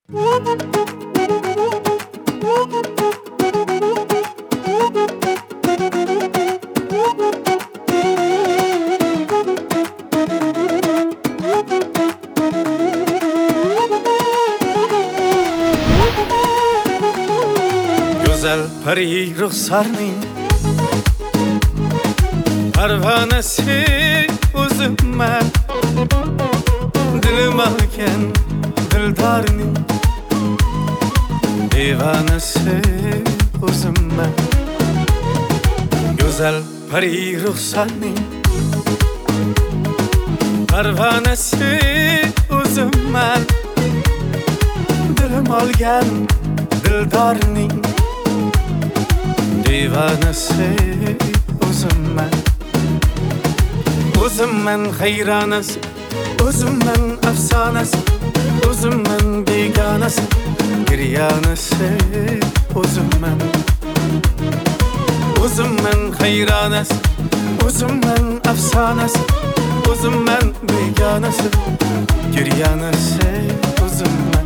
Güzel peri ruhsarning parvanasi o'zimman, dilim olgan dildorning divanasi o'zimman. Güzel peri ruhsarning parvanasi o'zimman, dilim olgan dildorning divanasi o'zimman. O'zimman hayronasi, o'zimman afsonasi, o'zimman begonasi, giryanasi o'zimman. O'zimman hayronasi, o'zimman afsonasi, o'zimman begonasi, giryanasi o'zimman.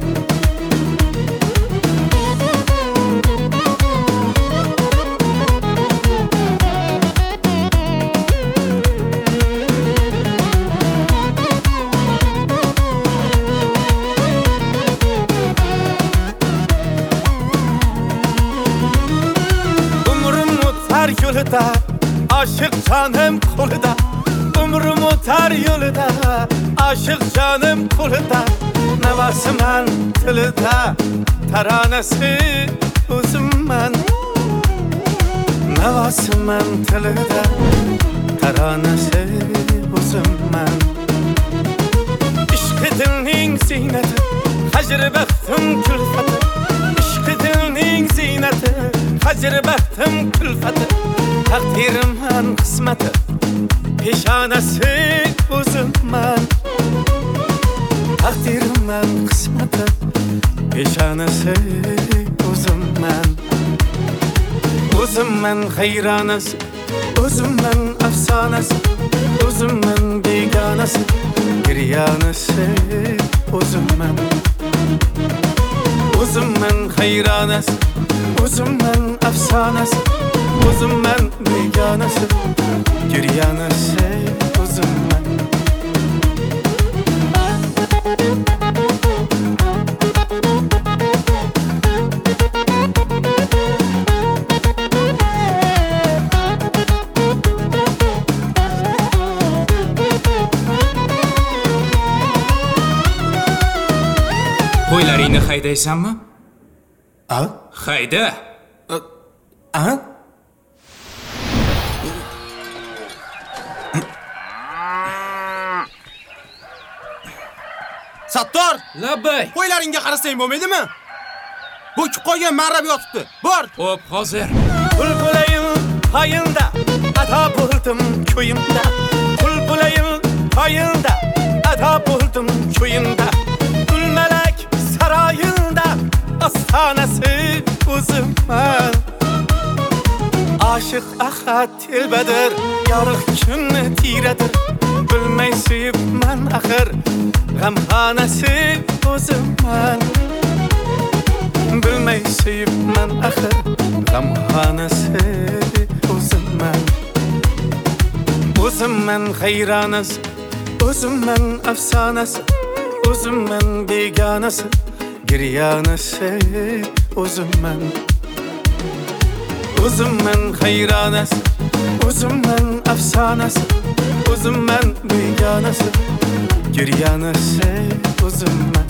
Yolda aşık canım kulda, umrum otar yolda aşık canım kulda. Navasıman tilida taranesi o'zimman, navasıman tilida taranesi o'zimman. İşqi dilning ziynati, hajr baxtim kulfati, İşqi dilning ziynati, hajr baxtim kulfati. Takdirimman qismati, peshonasi o'zimman. Takdirimman qismati, peshonasi o'zimman. O'zimman hayronasi, o'zimman afsonasi, o'zimman begonasi, giryanasi o'zimman. O'zimman hayronasi, o'zimman afsonasi, o'zimman begonasi, giryanasi o'zimman. Qo'ylaringni haydaysanmi? A? Hayda. A? Sattor! Labbay. Qo'ylaringga qarasang bo'lmaydimi? Bu qolgan marrab yotibdi. Bor. Xo'p, hozir. Bulbulayim payında ata buldum köyümde. Bulbulayim payında ata buldum köyümde. Gülmelek sarayında astanası o'zimman. Aşık ahad tilbedir, yarıq kunni tiradir. Bilmay suyibman axir, g'amxonasi o'zimman. Bilmay suyibman axir, g'amxonasi o'zimman. O'zimman hayronasi, o'zimman afsonasi, o'zimman begonasi, giryanasi o'zimman. O'zimman hayronasi, o'zimman afsonasi, o'zimman begonasi, giryanasi o'zimman.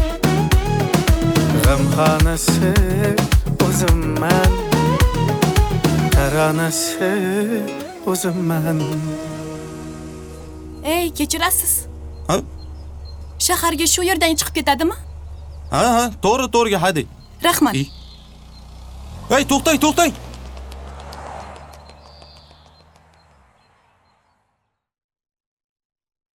G'amxonasi o'zimman, taronasi o'zimman. Ey, kechirasiz. Ha? Shaharga shu yerdan chiqib ketadimi? Ha, to'g'ri, haydang. Rahmat. Hey, to'xtang.